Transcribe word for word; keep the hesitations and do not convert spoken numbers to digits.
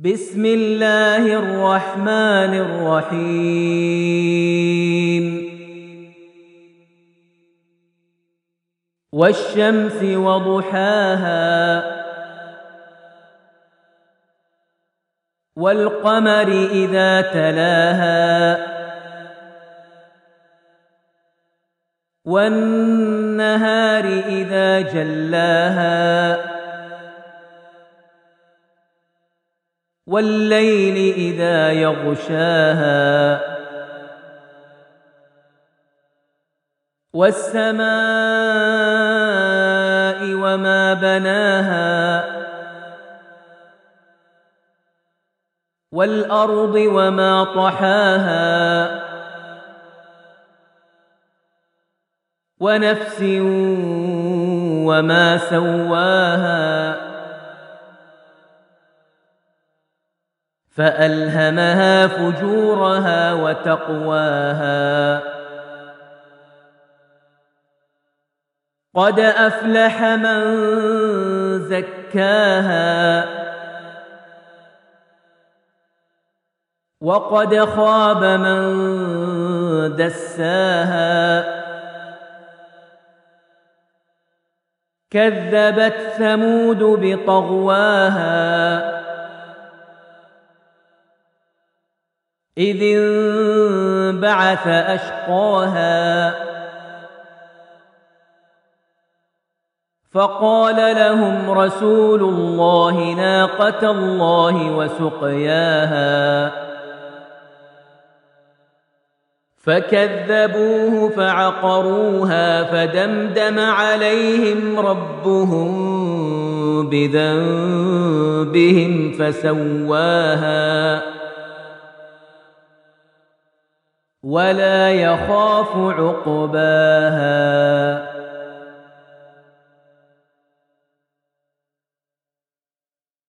بسم الله الرحمن الرحيم والشمس وضحاها والقمر إذا تلاها والنهار إذا جلاها والليل إذا يغشاها والسماء وما بناها والأرض وما طحاها ونفس وما سواها فألهمها فجورها وتقواها قد أفلح من زكاها وقد خاب من دساها كذبت ثمود بطغواها إذ انبعث أشقاها فقال لهم رسول الله ناقة الله وسقياها فكذبوه فعقروها فدمدم عليهم ربهم بذنبهم فسواها ولا يخاف عقباها